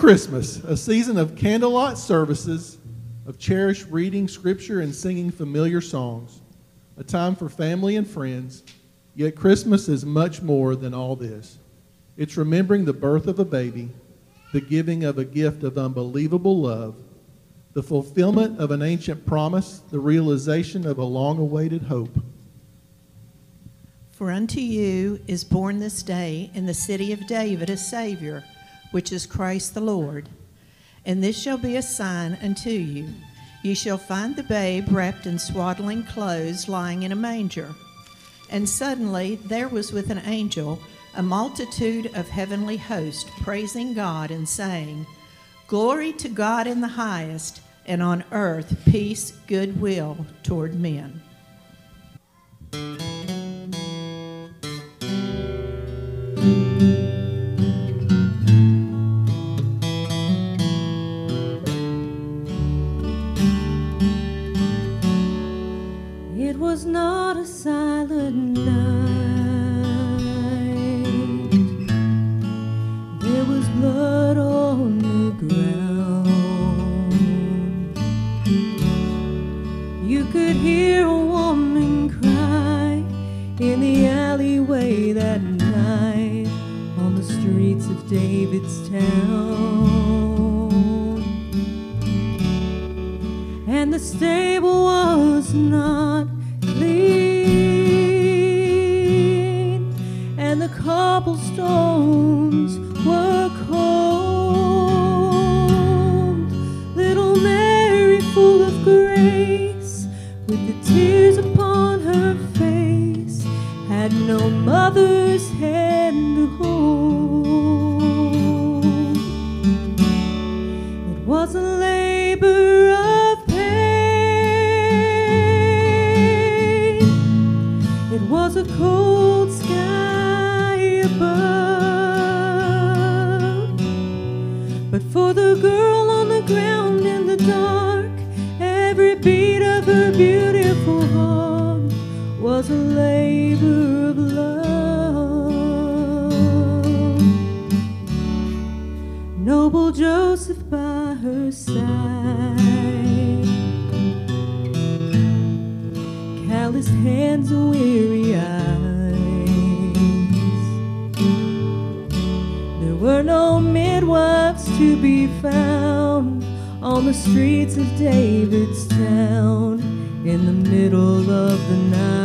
Christmas, a season of candlelight services, of cherished reading scripture and singing familiar songs, a time for family and friends. Yet Christmas is much more than all this. It's remembering the birth of a baby, the giving of a gift of unbelievable love, the fulfillment of an ancient promise, the realization of a long-awaited hope. For unto you is born this day in the city of David a Savior, which is Christ the Lord. And this shall be a sign unto you. Ye shall find the babe wrapped in swaddling clothes, lying in a manger. And suddenly there was with an angel a multitude of heavenly hosts, praising God and saying, Glory to God in the highest, and on earth peace, goodwill toward men. It was not a silent night. There was blood on the ground. You could hear a woman cry in the alleyway that night on the streets of David's town. And the stable was not clean, and the cobblestones were cold. Little Mary, full of grace, with the tears upon her face, had no mother's hand to hold. It was a labor of pain. It was a cold sky above. But for the girl on the ground in the dark, every beat of her beautiful heart was a labor of love. Noble Joseph by her side, calloused hands and weary eyes. There were no midwives to be found on the streets of David's town in the middle of the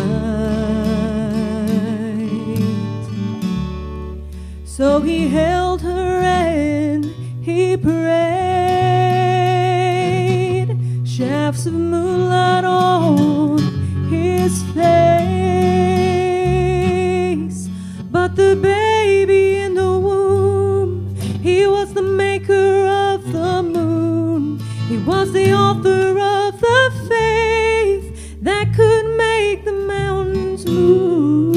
night. So he held her and he prayed, shafts of moonlight on his face. But the baby in the womb, he was the maker of the moon. He was the author of the faith that could make the mountains move.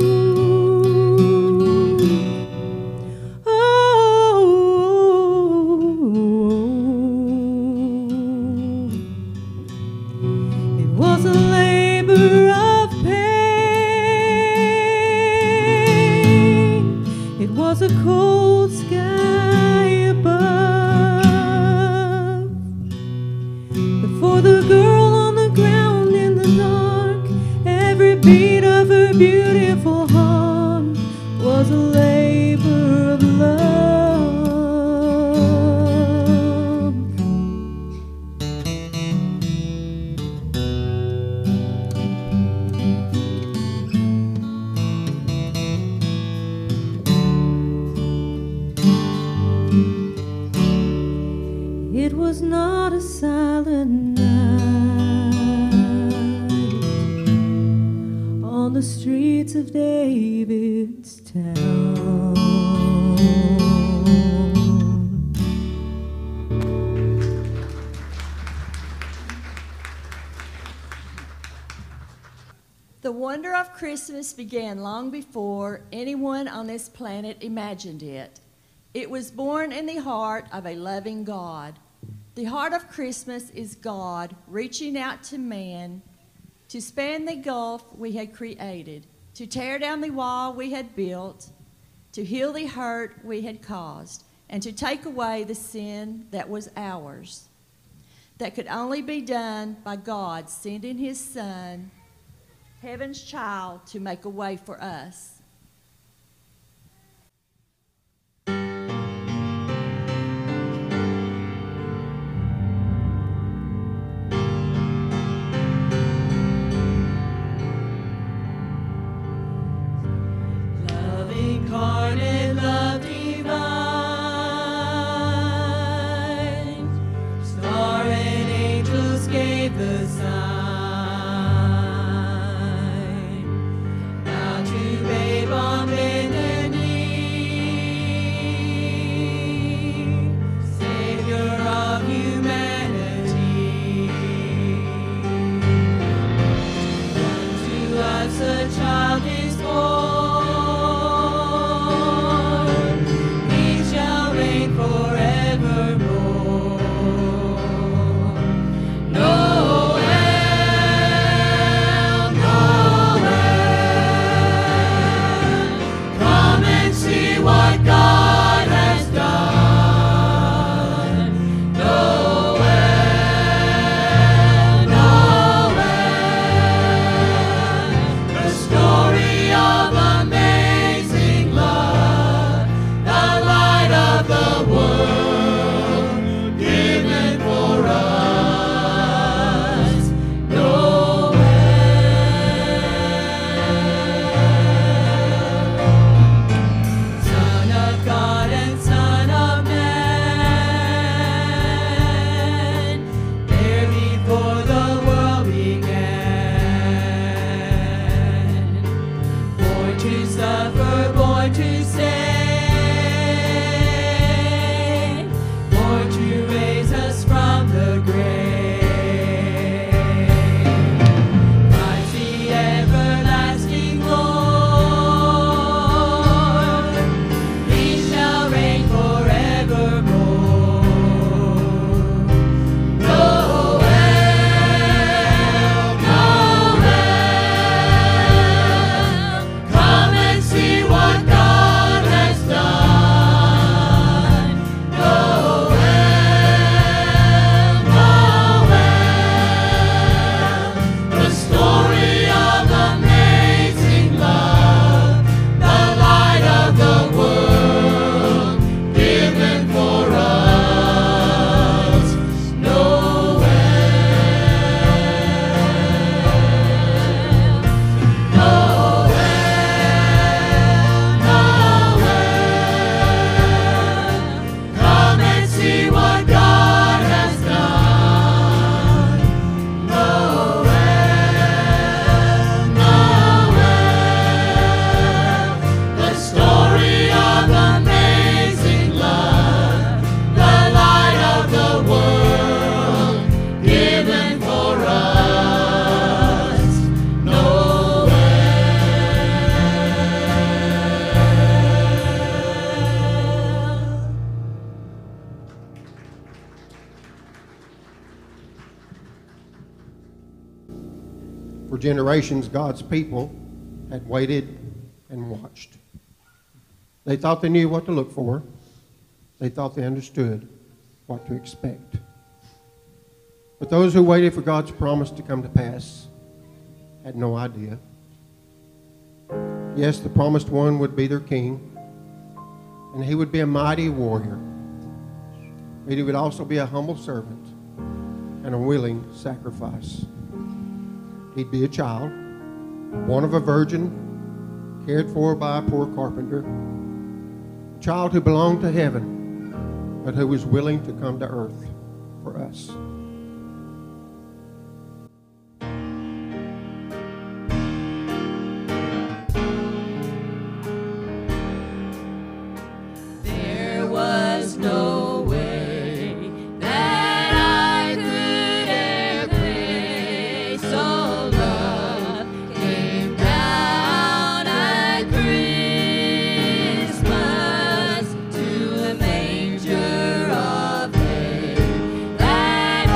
It was a labor of pain. It was a cold sky above. But for the girl on the ground in the dark, every beat of her beautiful heart was a labor of love. It was not a silent night on the streets of David's town. The wonder of Christmas began long before anyone on this planet imagined it. It was born in the heart of a loving God. The heart of Christmas is God reaching out to man to span the gulf we had created, to tear down the wall we had built, to heal the hurt we had caused, and to take away the sin that was ours, that could only be done by God sending his Son, heaven's child, to make a way for us. Incarnate love divine, star and angels gave the sign. Now to babe on bended knee, Savior of humanity. Unto us a child is born. For generations, God's people had waited and watched. They thought they knew what to look for. They thought they understood what to expect. But those who waited for God's promise to come to pass had no idea. Yes, the promised one would be their king, and he would be a mighty warrior. But he would also be a humble servant and a willing sacrifice. He'd be a child, born of a virgin, cared for by a poor carpenter, a child who belonged to heaven, but who was willing to come to earth for us. There was no way that I could ever pay, so love came down at Christmas to a manger of hay, that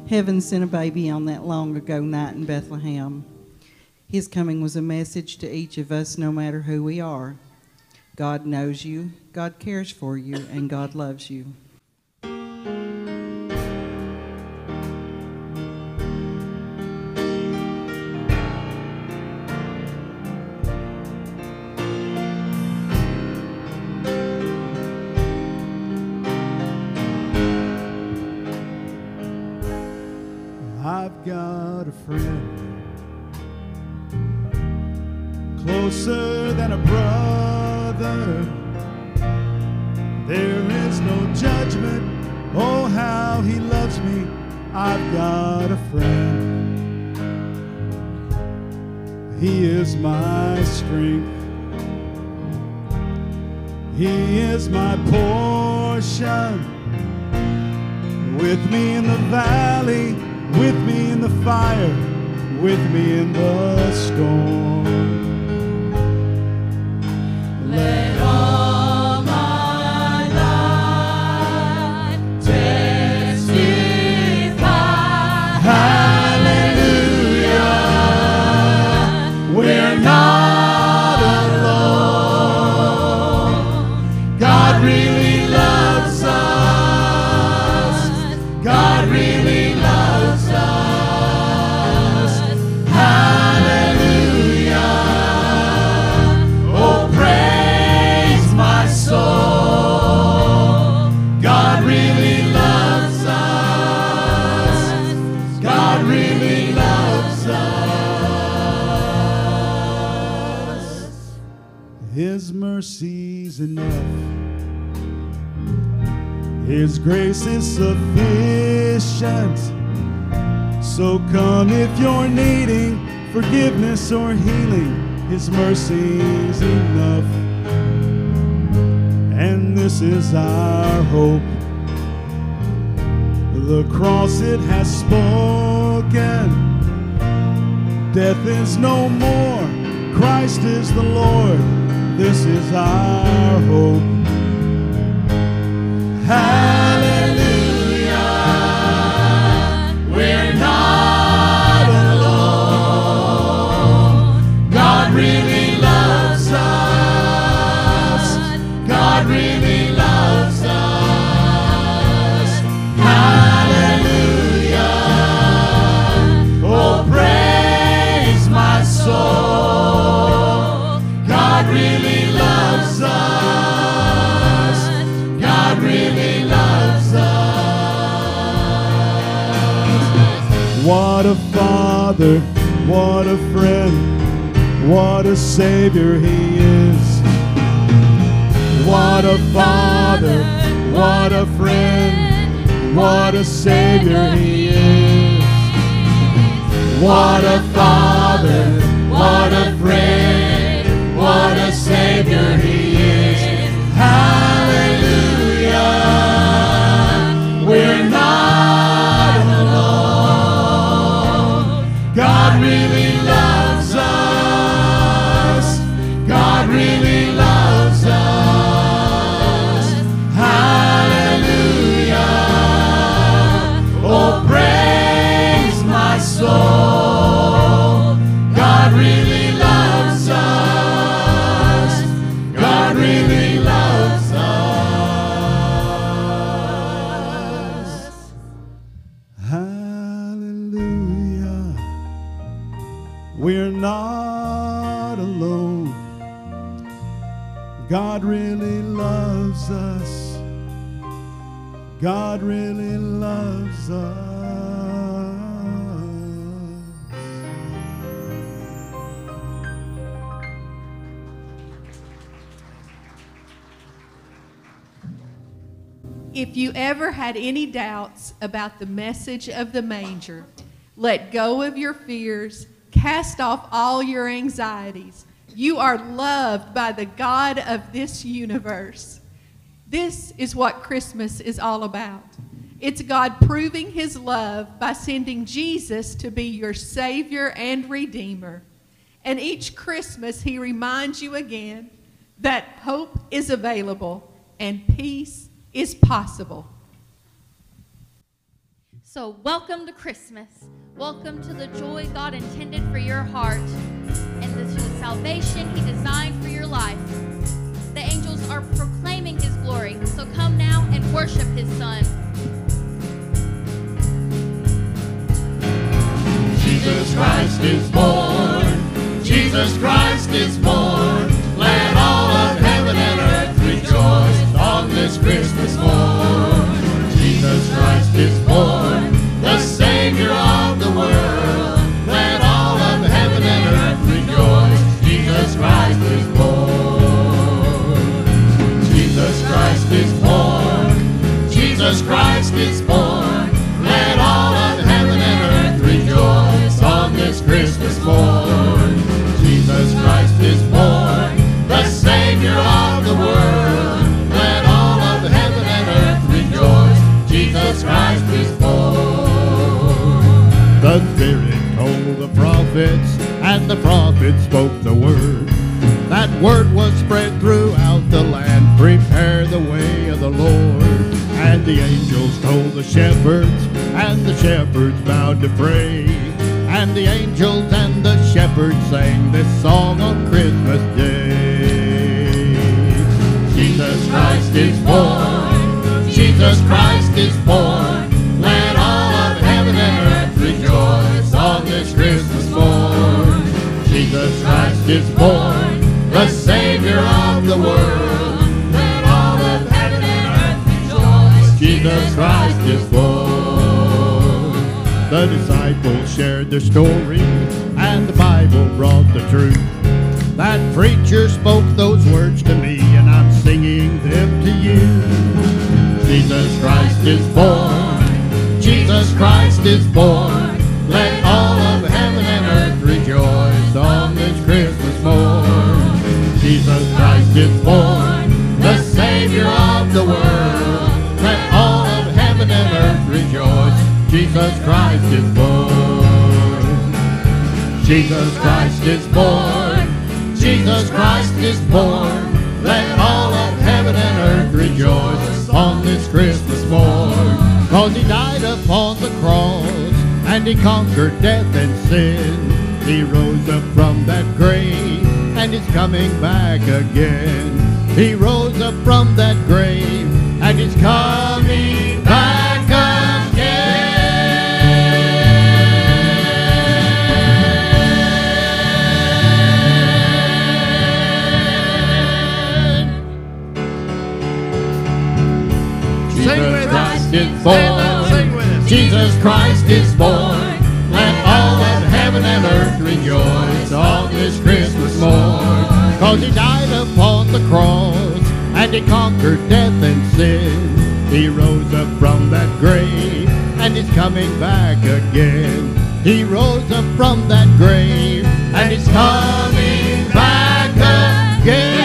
Heaven sent a baby on that long ago night in Bethlehem. His coming was a message to each of us, no matter who we are. God knows you, God cares for you, and God loves you. I've got a friend closer than a brother. There is no judgment. Oh, how he loves me. I've got a friend. He is my strength. He is my portion. With me in the valley, with me in the fire, with me in the storm. Let all my life testify. Hallelujah. We're not alone. God really loves us. God really loves us. Hallelujah. Oh, praise my soul. God really loves us. God really loves us. His mercy's enough. His grace is sufficient. So come if you're needing forgiveness or healing. His mercy's enough. And this is our hope. The cross, it has spoken. Death is no more. Christ is the Lord. This is our hope. Hallelujah. We're not alone. God really loves us. God really loves us. Hallelujah. Oh, praise my soul. God really loves us. God really loves us. What a father, what a friend, what a savior he is. What a father, what a friend, what a savior he is. What a father, what a friend, what a savior he is. Hallelujah. We're not alone. God really loves us. God really loves us. Hallelujah. Oh, praise my soul. God really loves us. God really loves us. Hallelujah. We're not alone. God really loves us. God really loves us. If you ever had any doubts about the message of the manger, let go of your fears, cast off all your anxieties. You are loved by the God of this universe. This is what Christmas is all about. It's God proving his love by sending Jesus to be your Savior and Redeemer. And each Christmas, he reminds you again that hope is available and peace is possible. So welcome to Christmas. Welcome to the joy God intended for your heart and to the salvation He designed for your life. The angels are proclaiming His glory, so come now and worship His Son. Jesus Christ is born. Jesus Christ is born. Let all of heaven and earth rejoice on this Christmas morn. Jesus Christ is born, the Savior of the world. Let all of heaven and earth rejoice. Jesus Christ is born. Jesus Christ is born. Jesus Christ is born. Let all of heaven and earth rejoice on this Christmas morn. Jesus Christ is born, the Savior of the world. Let all of heaven and earth rejoice. Jesus Christ is born. The Spirit told the prophets, and the prophets spoke the word. That word was spread throughout the land, prepare the way of the Lord. And the angels told the shepherds, and the shepherds bowed to pray. And the angels and the shepherds sang this song on Christmas Day. Jesus Christ is born. Jesus Christ is born. Let all of heaven and earth rejoice on this Christmas morn. Jesus Christ is born, the Savior of the world. Let all of heaven and earth rejoice. Jesus Christ is born. The disciples shared their story, and the Bible brought the truth. That preacher spoke those words to me, and I'm singing them to you. Jesus Christ is born. Jesus Christ is born. Let all of heaven and earth rejoice on this Christmas morn. Jesus Christ is born, the Savior of the world. Let all of heaven and earth rejoice. Jesus Christ is born. Jesus Christ is born. Jesus Christ is born. Let all of heaven and earth rejoice on this Christmas morn. 'Cause He died upon the cross, and He conquered death and sin. He rose up from that grave, and He's coming back again. He rose up from that grave, and He's coming back again. Jesus Christ is born. Jesus Christ is born. Let all of heaven and earth rejoice on this Christmas morn. 'Cause He died upon the cross, and He conquered death and sin. He rose up from that grave, and He's coming back again. He rose up from that grave, and He's coming back again.